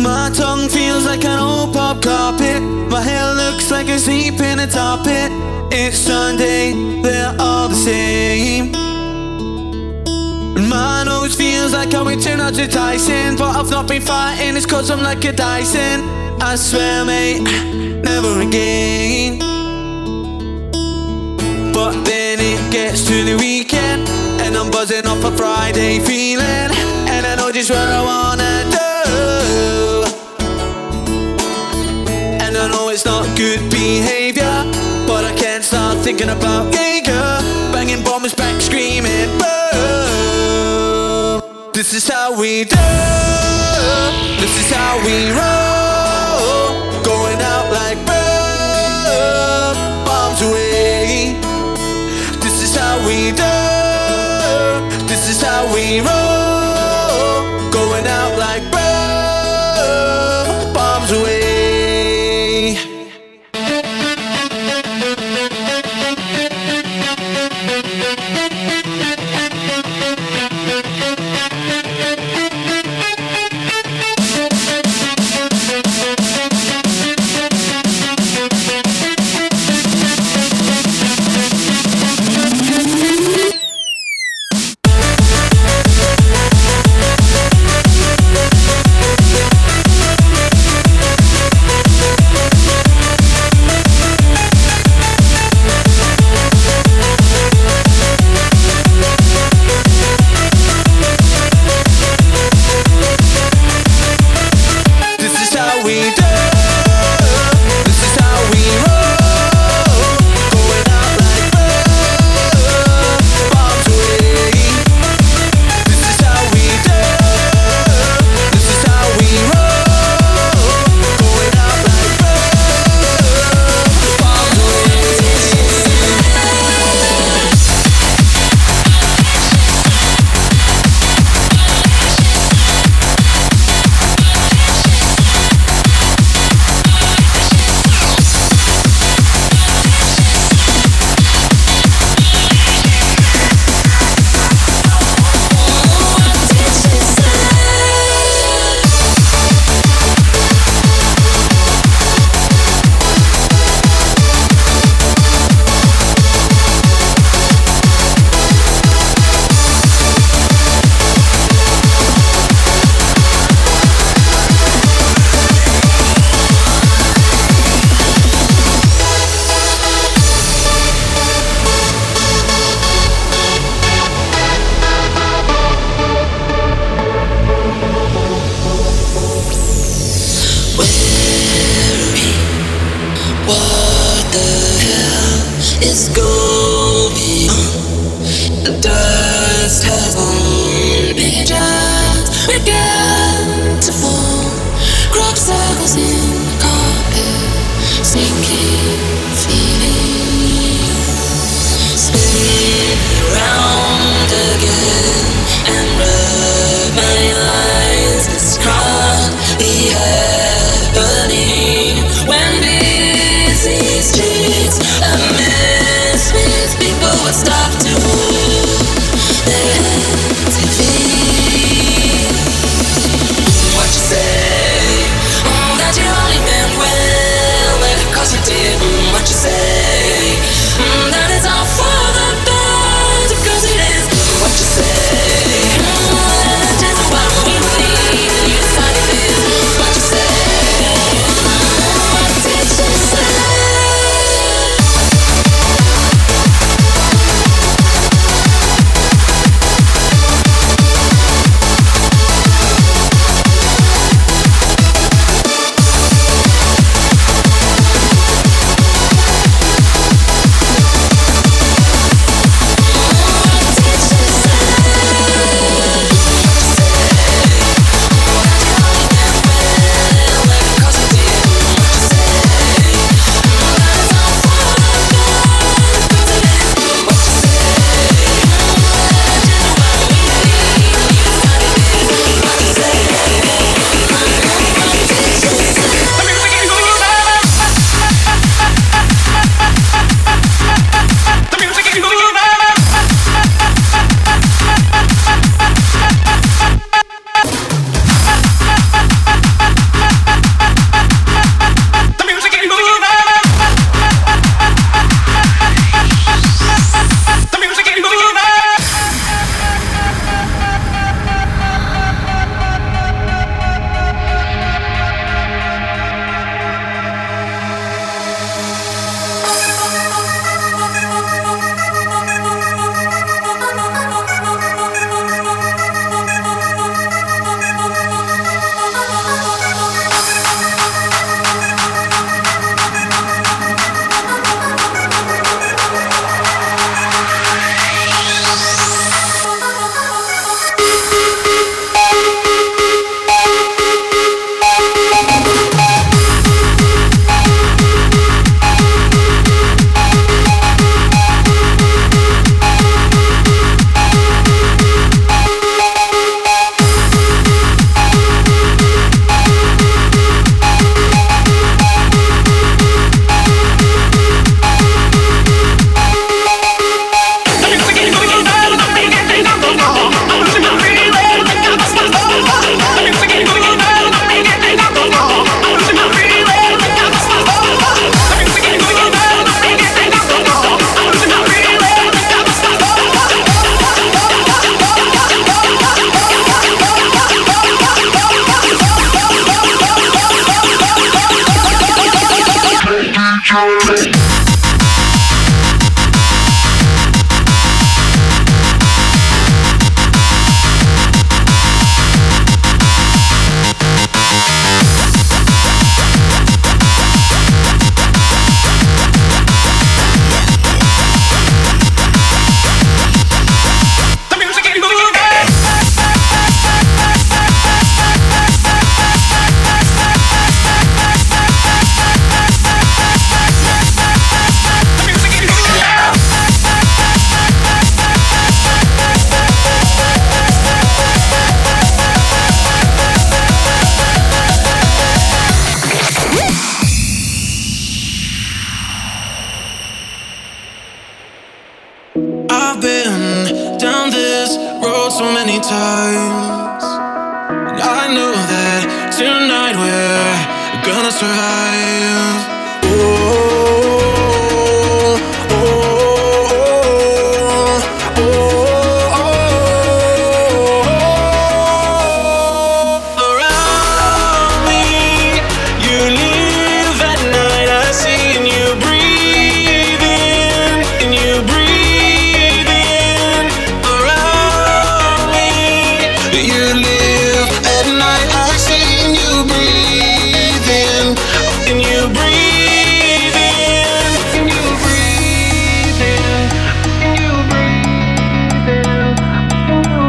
My tongue feels like an old pop carpet. My hair looks like a sleep in a tar pit. It's Sunday, they're all the same. My nose feels like a witch and Andre Tyson. But I've not been fighting, it's cause I'm like a Dyson. I swear mate, never again. But then it gets to the weekend, and I'm buzzing off a Friday feeling, and I know just what I wanna do. And I know it's not good behaviour, but I can't stop thinking about Jaeger. Banging bombs back screaming boom. This is how we do. This is how we roll. Going out like boom, bombs away. This is how we do. This is how we roll. Going out like boom, bombs away. It's going on. The dust has only just begun to fall. Crop circles in the carpet, sinking feelings. Spin around again and rub my eyes. This can't be happening when busy streets are mess with people would stop to hold their hands and feet. What you say? Oh, that you only meant well, cause you didn't. What you say? That it's all for the best, because it is. What you say? That's just what we need. You decide it is. What you say? I've been down this road so many times, and I know that tonight we're gonna survive. Oh, oh, oh, oh, around me, you live at night. I see and you breathe in, and you breathe in. Around me, you live at night. I see and you breathe in, and you breathe in, and you breathe in, and you breathe in, and you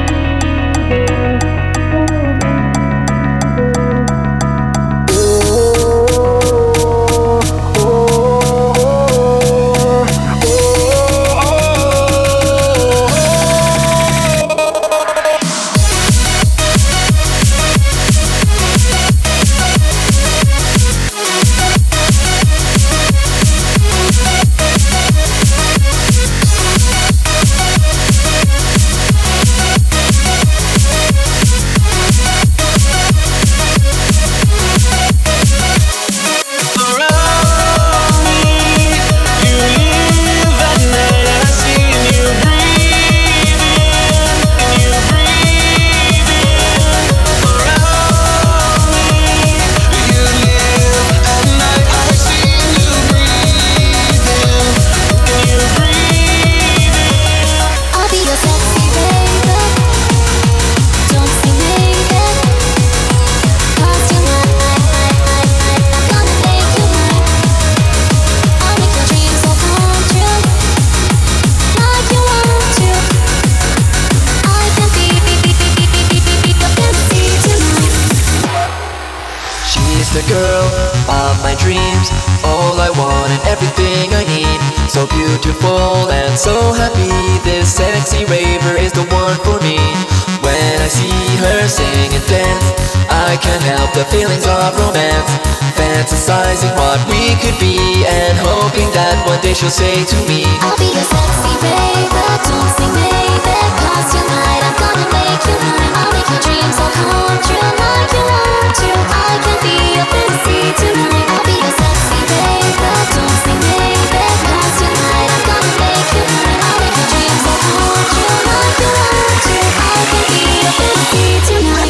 the girl of my dreams, all I want and everything I need. So beautiful and so happy, this sexy raver is the one for me. When I see her sing and dance, I can't help the feelings of romance, fantasizing what we could be and hoping that one day she'll say to me, I'll be your sexy raver, don't say maybe, 'cause tonight I'm gonna make you mine. I'll make your dreams all come true like you want to. I can be your fantasy tonight. I'll be your sexy raver, don't say maybe, 'cause tonight I'm gonna make you mine. I'll make your dreams all come true like you want to. I can be your fantasy tonight.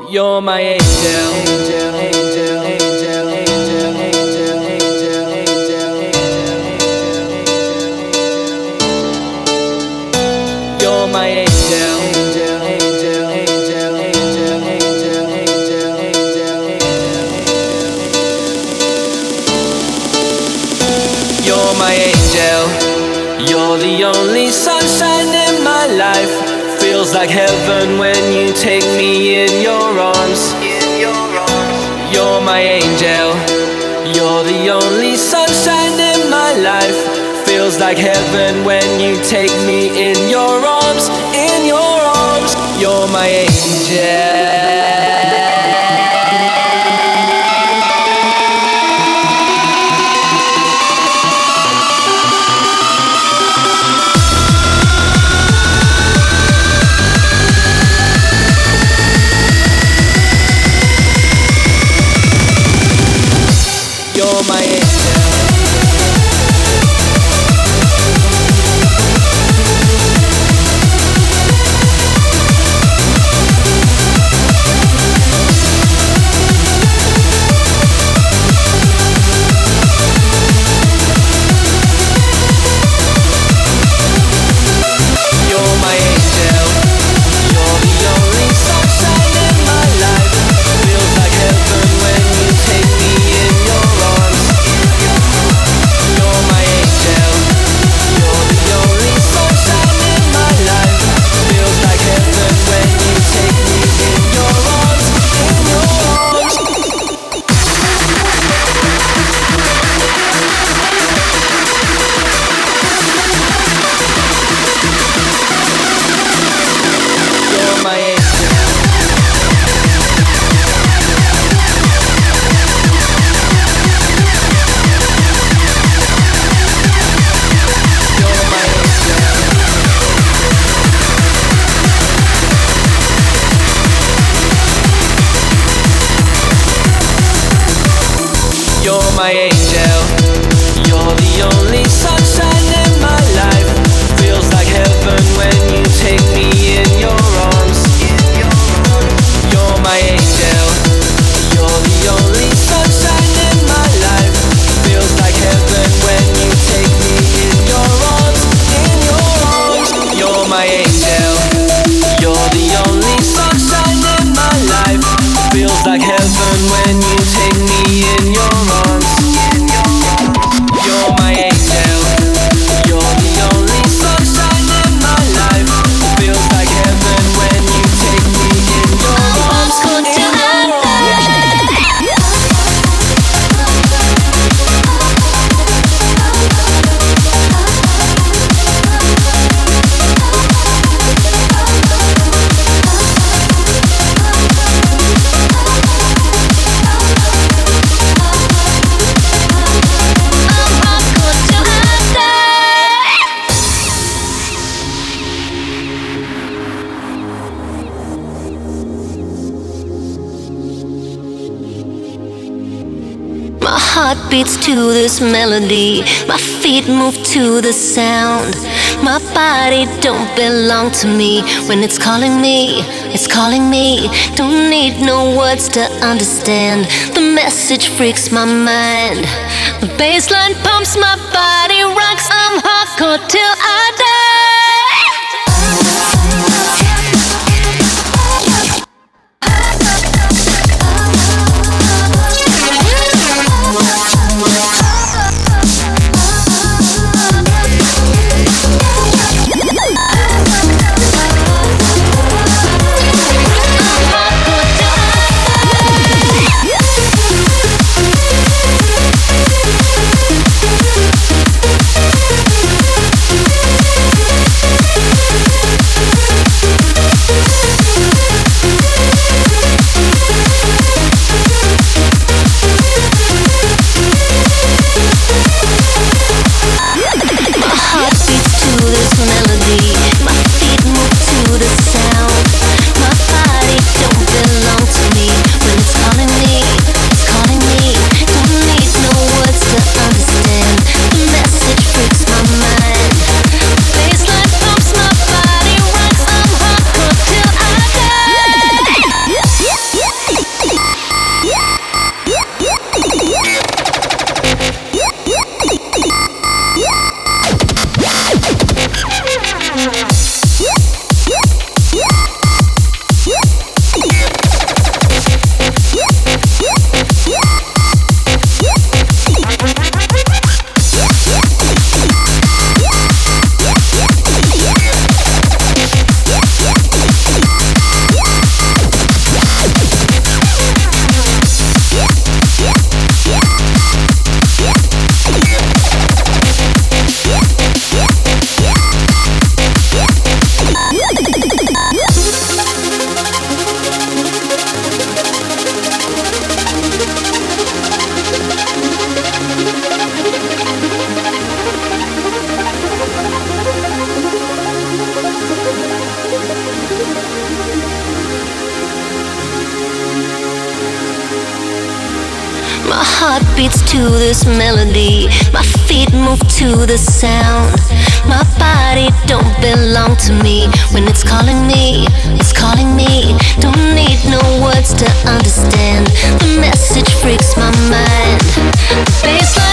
You're my angel, angel, angel, angel, angel, angel, angel, angel, angel. You're my angel, angel, angel, angel, angel, angel, angel, angel, angel. You're my angel. You're the only sunshine in my life. Feels like heaven when you take me in your arms. You're my angel. You're the only sunshine in my life. Feels like heaven when you take me in your arms. In your arms. You're my angel. You're my angel. You're my angel. You're the only sunshine in my life. Feels like heaven when you take me in your arms. You're my angel. You're the only sunshine in my life. Feels like heaven when you take me in your arms. In your arms. You're my angel. You're my angel. You're my angel. You're the only sunshine in my life. Feels like heaven when you take me in your arms. You're my angel. You're the only sunshine in my life. Feels like heaven when you take me in your arms. In your arms. You're my angel. You're the only sunshine in my life. Feels like heaven when you take me in your arms. You're my angel. You're the only sunshine in my life. Feels like heaven when you take me in your arms. My heart beats to this melody. My feet move to the sound. My body don't belong to me. When it's calling me, it's calling me. Don't need no words to understand. The message freaks my mind. The bassline pumps, my body rocks. I'm hardcore till I die. My heart beats to this melody. My feet move to the sound. My body don't belong to me. When it's calling me, it's calling me. Don't need no words to understand. The message freaks my mind. Baseline.